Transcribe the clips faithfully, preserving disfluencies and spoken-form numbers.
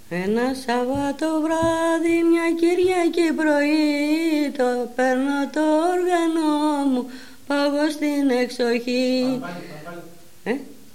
Ένα Σαββάτο βράδυ, μια Κυριακή πρωί, το παίρνω το όργανο μου, πάγω στην εξοχή. Ε?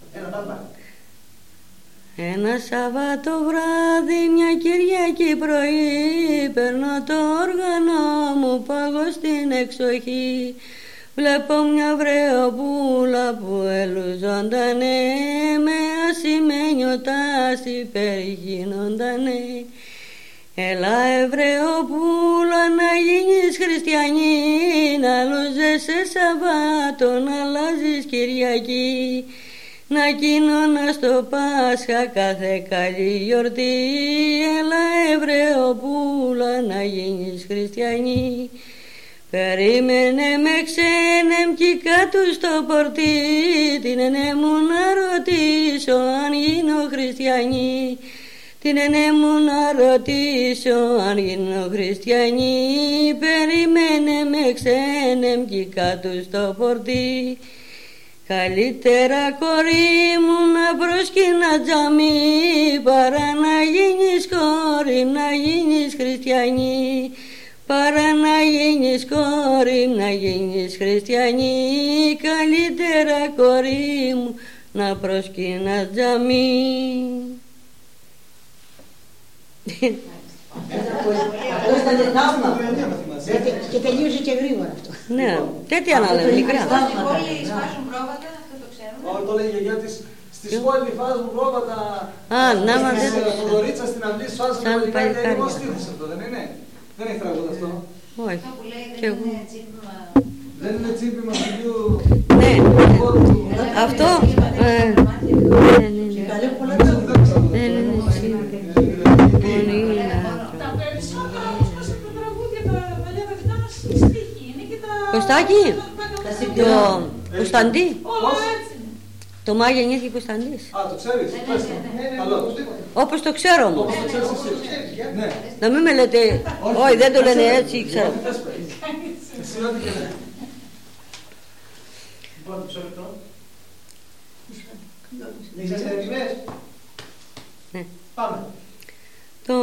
Ένα Σαββάτο βράδυ, μια Κυριακή πρωί, παίρνω το όργανο μου, πάγω στην εξοχή. Βλέπω μια βρεοπούλα που ελουζόντανε, με ασημένιο τάση περιγίνοντανε. Έλα Εβραιοπούλα να γίνεις χριστιανή, να λούζεσαι Σαββάτο, να αλλάζεις Κυριακή, να κοινώνας το Πάσχα κάθε καλή γιορτή. Έλα Εβραιοπούλα να γίνεις χριστιανή. Περίμενε με ξένεμ κι κάτω στο πορτί, την ενέ μου να ρωτήσω αν γίνω χριστιανή. Την ενέ μου να ρωτήσω αν γίνω χριστιανή. Περιμένε με ξένεμ κι κάτω στο πορτί. Καλύτερα κορί μου να προσκυνά τζαμί, παρά να γίνεις κόρη, να γίνεις χριστιανή. Παρά να γίνεις κόρη, να γίνεις χριστιανή. Καλύτερα κορί μου να προσκυνάς τζαμί. Αυτό ήταν θαύμα. Και τελείωσε και γρήγορα αυτό. Ναι, τέτοια να λέμε μικρά. Στην πόλη σφάζουν πρόβατα, αυτό το ξέρουμε. Όχι, το λέει η γιαγιά της. Στη πόλη φάζουν πρόβατα. Α, να μα δεν το ξέρω. Δωρίτσα στην αυλή σφάζουν παλικάρια. Εγώ στήθος αυτό, δεν είναι? Δεν έχει τραγούδι αυτό. Όχι. Αυτό που λέει δεν είναι τσίπημα. Δεν είναι τσίπημα του. Ναι, αυτό. Δεν είναι. Δεν είναι τσίπημα. Τα περισσότερα όμως τα τραγούδια τα παλιά τα δικά μας στίχη είναι και τα... Κωστάκη, το Κωνσταντί. Όλα έτσι. Το Μάγια γεννήθηκε Κωνσταντής. Α, το ξέρεις? Πες το. Καλό. Όπως το ξέρω όμως. Όπως το ξέρεις εσύ. Ναι. Να μην με λέτε, όχι δεν το λένε έτσι, ξέρω. Εσύ ό,τι και λέει. Λοιπόν, μισό λεπτό. Είσαστε έτοιμες? Ναι. Πάμε. Το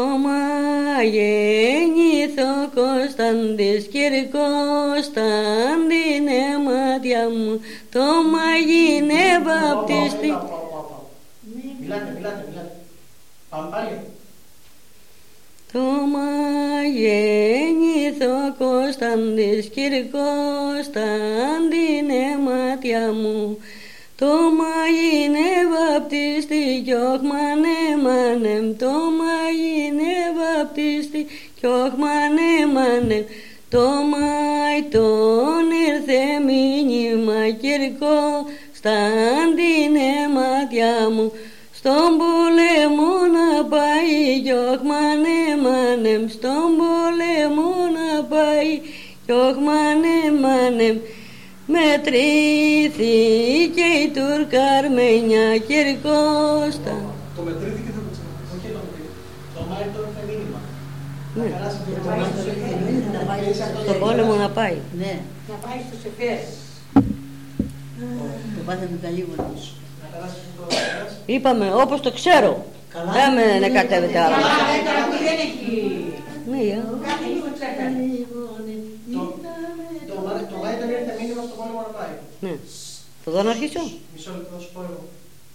μαγεννήθο Κωνσταντής Κυρκωνσταντίνε μάτια μου, το μαγίνε βαπτιστή. Μιλάτε, μιλάτε, μιλάτε. Πάμε πάλι. Το μαγεννήθο Κωνσταντής Κυρκωνσταντίνε μάτια μου, το μαγίνε βαπτιστή κι όχ μανέ μανέμ, το μαγίνε βαπτιστή κι όχ μανέ μανέμ. Το μάι τον ήρθε μήνυμα Κυρκωνσταντίνε μάτια μου, στον πόλεμο να πάει κι όχ μανέ μανέμ, στον πόλεμο να πάει κι όχ μανέ μανέμ. Μετρήθηκε η Τουρκαρμένια Κυρκώστα. Το μετρήθηκε θα το ξαναπείς. Όχι το μετρήθηκε. Το Μάη τώρα θα μήνυμα. Ναι. Να περάσει το πόλεμο. Στον πόλεμο να πάει. Ναι. Να πάει στους Εφές. Το πάθαμε καλή γονός. Να περάσει το περάσει. Είπαμε όπως το ξέρω. Δεν με νεκατεύετε άλλα. Αλλά δεν έχει... Ναι, για. Κάθε λίγο ξέχανε. Το Μάη τον ήρθε μήνυμα στο πόλεμο να πάει. Ναι. Το δω να αρχίσω. Μισό λεπτό να σου πω εγώ.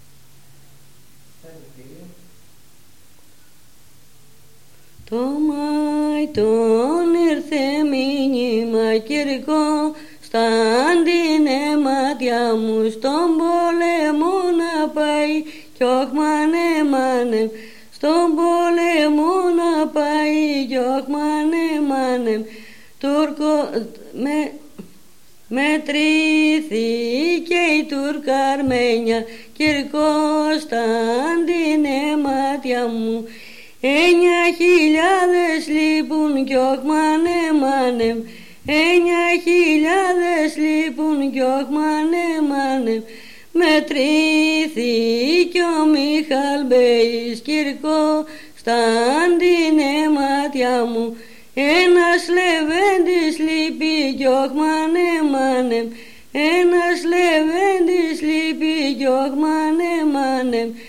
Το Μάη τον ήρθε μήνυμα Κυρκωνσταντίνε μάτια μου, στον πόλεμο να πάει κι όχ μανέ μανέμ. Στον πόλεμο να πάει κι όχ μανέ μανέμ. Τουρκο... με... Μετρήθηκε η Τουρκαρμένια Κυρκωνσταντίνε μάτια μου, εννιά χιλιάδες λείπουν κι όχ μανέ μανέμ, εννιά χιλιάδες λείπουν κι όχ μανέ μανέμ. Μετρήθηκε ο Μιχάλ Μπέης Κυρκωνσταντίνε μάτια μου, ένας λεβέντης λείπει κι όχ μανέ μανέμ, ένας λεβέντης λείπει κι όχ μανέ μανέμ.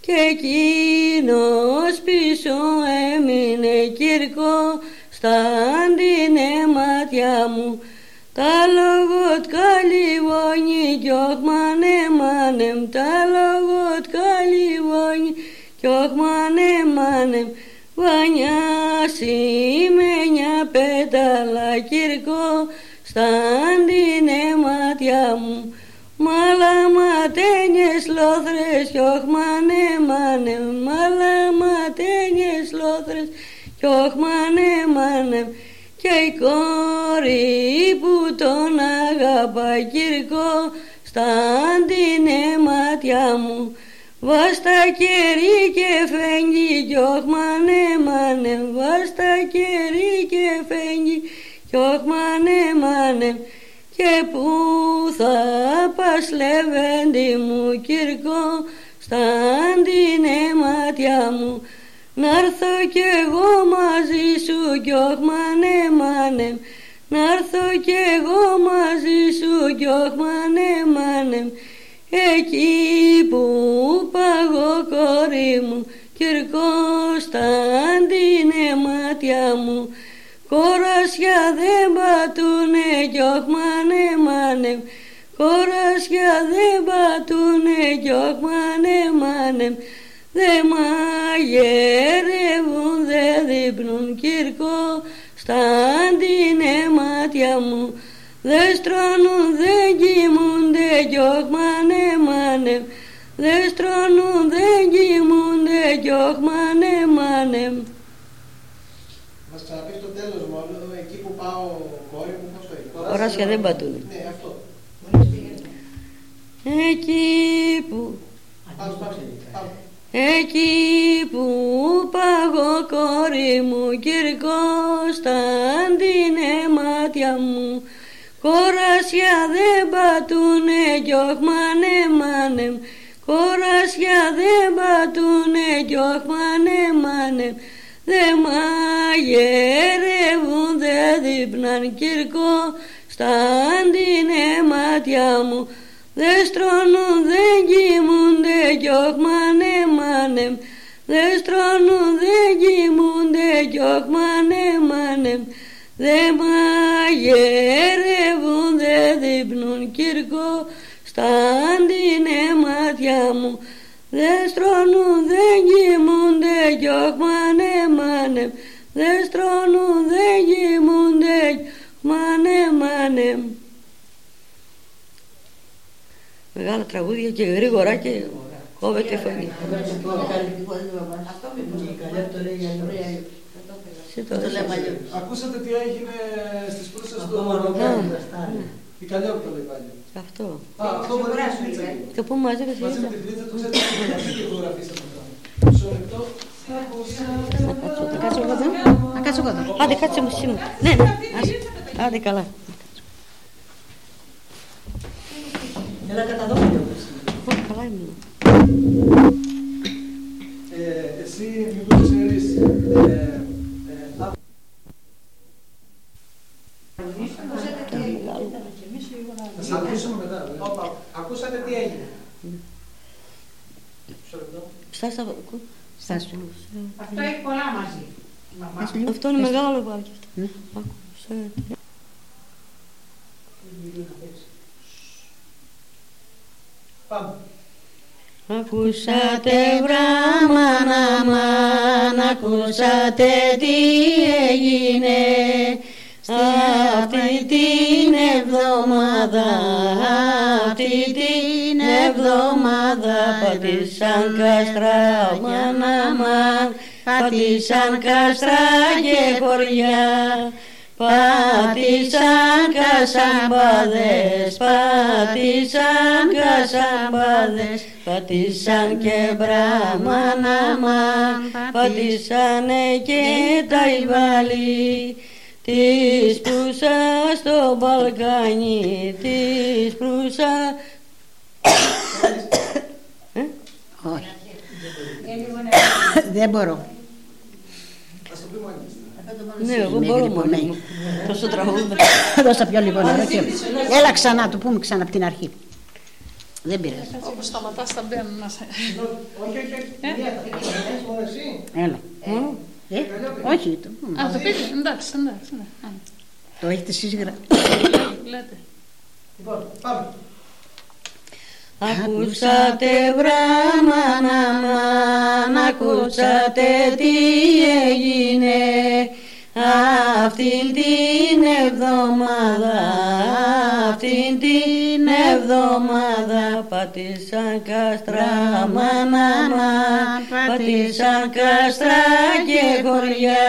και εκείνος πίσω έμεινε κυρκό σταν την αίματια μου. Τα λόγοτ καλυβώνει κι όχ μάνε μάνεμ, τα λόγοτ καλυβώνει κι όχ μάνε μάνεμ. Βανιά σημαίνια πέταλα κυρκό σταν την αίματια μου. Μαλαματένιες λόθρες κι όχ μάνε μάνεμ, μαλαματένιες λόθρες κι όχ μάνε μάνεμ. Και η κόρη που τον αγαπά κυρκό σταν την αίματια μου. Βάστα κερί και φέγγι κι όχ μάνε μάνεμ, βάστα κερί και φέγγι κι όχ μάνε μάνεμ. Και πού θα πας λεβέντη μου κυρκό σταν την αίματια μου. Να'ρθω κι εγώ μαζί σου κι όχ μάνε μάνεμ, να'ρθω κι εγώ μαζί σου κι όχ μάνε μάνεμ. Εκεί που παγώ κόρη μου κυρκό σταν την αίματια μου. Κοράσια δεν πατούνε κι όχ μάνε μάνεμ, κοράσια δεν πατούνε κι όχ μάνε μάνεμ. Δε μαγειρεύουν, δε δείπνουν κυρκό σταν την αίματια μου. Δε στρώνουν, δε κοιμούνται κι όχ μάνε μάνεμ, δε στρώνουν, δε κοιμούνται κι όχ μάνε μάνεμ. Μας ξαναπείς το τέλος μόνο, εκεί που πάω κόρη μου, πώς το είπε. Κοράσια δεν πατούνε. Ναι, αυτό. Εκεί που... Πάμε, πάμε, πάμε. Εκεί που παγώ κόρη μου κυρκό σταν την αίματια μου. Κοράσια δεν πατούνε κι όχ μάνε μάνεμ, κοράσια δεν πατούνε κι όχ μάνε μάνεμ. Δε μαγειρεύουν, δε δείπναν κυρκό σταν την αίματια μου. Δε στρώνουν, δε κοιμούνται κι όχ μάνε μάνεμ, δε στρώνουν, δε κοιμούνται κι όχ μάνε μάνεμ. Δε μαγειρεύουν, δε δείπνουν κυρκό σταν την αίματια μου. Δε στρώνουν, δε κοιμούνται κι όχ μάνε μάνεμ, δε στρώνουν, δε κοιμούνται κι όχ μάνε μάνεμ. Μεγάλα τραγούδια και γρήγορα και κόβεται φωνή. Ακούσατε τι έγινε στις Προύσες του Μαροκάνου. Η Καλλιόπη το λέει πάλι. Αυτό. Α, αυτό μπορεί να σου πει. Το πούμε μαζί με τη Μαζί με Φλίτσα. τη Φλίτσα το ξέρετε τι φωτογραφίσαμε αυτό. Μισό λεπτό. Να κάτσω εγώ εδώ. Να κάτσω εγώ εδώ. Άντε κάτσε μου εσύ μου. Ναι, ναι. Άσε. Άντε καλά. Έλα κατά δόντια. Όχι, καλά ήμουν. Εσύ μήπως ξέρεις θα σας ακούσουμε μετά. Ακούσατε τι έγινε. Στάσου, ακού. Στάσου. Αυτό έχει πολλά μαζί. Αυτό είναι μεγάλο πάλι. Άκουσε. Πάμε. Ακούσατε βράμα αμάν, ακούσατε τι έγινε αυτή την εβδομάδα, αυτή την εβδομάδα πατήσαν κάστρα αμάν αμάν, πατήσαν κάστρα και χωριά. Πάτησαν κασαμπάδες, πάτησαν κασαμπάδες, πάτησαν και μπραμαναμάν, πάτησανε και τα ιβάλι της Προύσα στο Μπαλκάνι, της Προύσα. Όχι. Δεν μπορώ. Ναι, εγώ μπορώ μόνο μου. Τόσο τραγούδι. Δώσα πιο λίγο νερό και... Έλα ξανά, το πούμε ξανά από την αρχή. Δεν πειράζει. Όπως σταματάς θα μπαίνουν να σε... Όχι, όχι, όχι. Μία θα πεις μόνο εσύ. Έλα. Ε, όχι. το- Α, το πείτε, εντάξει, εντάξει. ναι. Α, Το έχετε εσείς γρα... Λέτε. Λοιπόν, πάμε. Ακούσατε βραμάνα μαν, ακούσατε τι έγινε αυτήν την εβδομάδα, αυτήν την εβδομάδα πατήσαν κάστρα μάνα μαν, πατήσαν κάστρα και χωριά.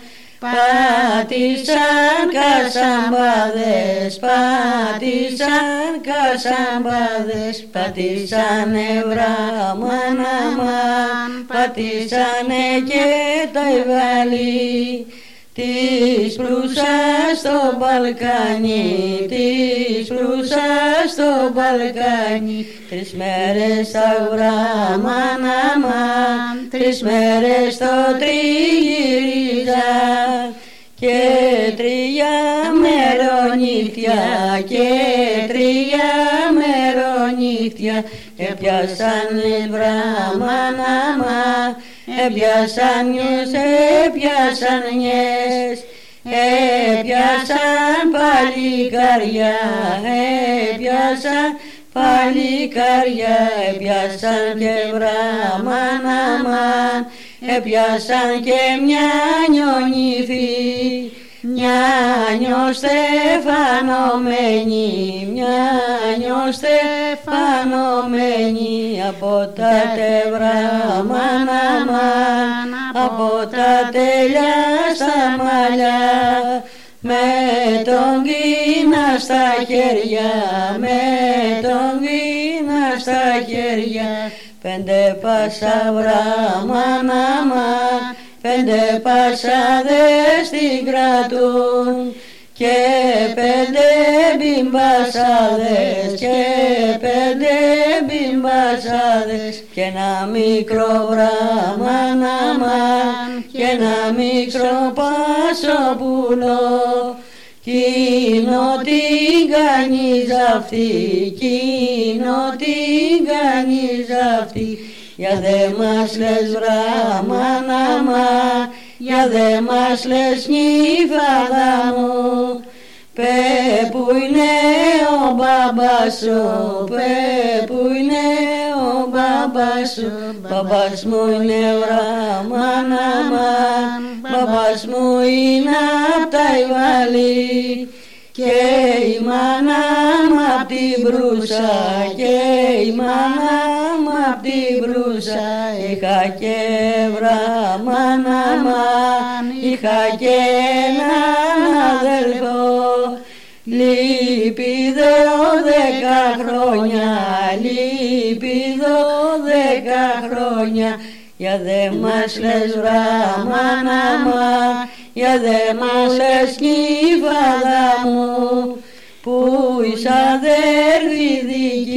Πάτησαν κασαμπάδες, πάτησαν κασαμπάδες, πατήσανε βραμάνα μαν, πατήσανε και τα υβαλή. Της πλούσας στο Μπαλκάνι, της πλούσας στο Μπαλκάνι, τρεις μέρες τα βραμάνα μαν, τρεις μέρες το τριγυρίζα. Και τρία μερονύχτια, και τρία μερονύχτια, έπιασαν οι βραμάνα μαν, έπιασαν νιες, έπιασαν νιες, έπιασαν παλικάρια, έπιασαν παλικάρια, έπιασαν και βραμάνα μαν, έπιασαν και μια νιονύφη, μια νιωστεφανωμένη, μια νιωστεφανωμένη, από τα τεβραμάνα μαν, από τα τέλεια στα μαλλιά, με τον κίνα στα χέρια, με τον κίνα στα χέρια, πέντε πάσα βραμάνα μαν, πέντε πασάδες την κρατούν, και πέντε μπιμπασάδες, και πέντε μπιμπασάδες, και ένα μικρό βραμάνα μαν, και ένα μικρό πασοπούλο. Κίνο την κάνει ζαυτή, κίνο την κάνει ζαυτή, για δε μας λες βραμάνα μαν, για δε μας λες νυφάδα μου. Πε που είναι ο μπαμπάς σου, πε που είναι ο μπαμπάς σου, μπαμπάς μου είναι βραμάνα μαν, μπαμπάς μου είναι απ' τα υβαλή. Και η μάνα μ' απ' την μπρούσα, και η μάνα μ' απ' την μπρούσα, είχα και βραμάνα μαν, είχα και έναν αδελφό. Λείπει δώδεκα χρόνια, λείπει δώδεκα χρόνια, για δε μας λες βραμάνα μαν, για δε μας λες νυφάδα μου, που είσαι αδέρφη δική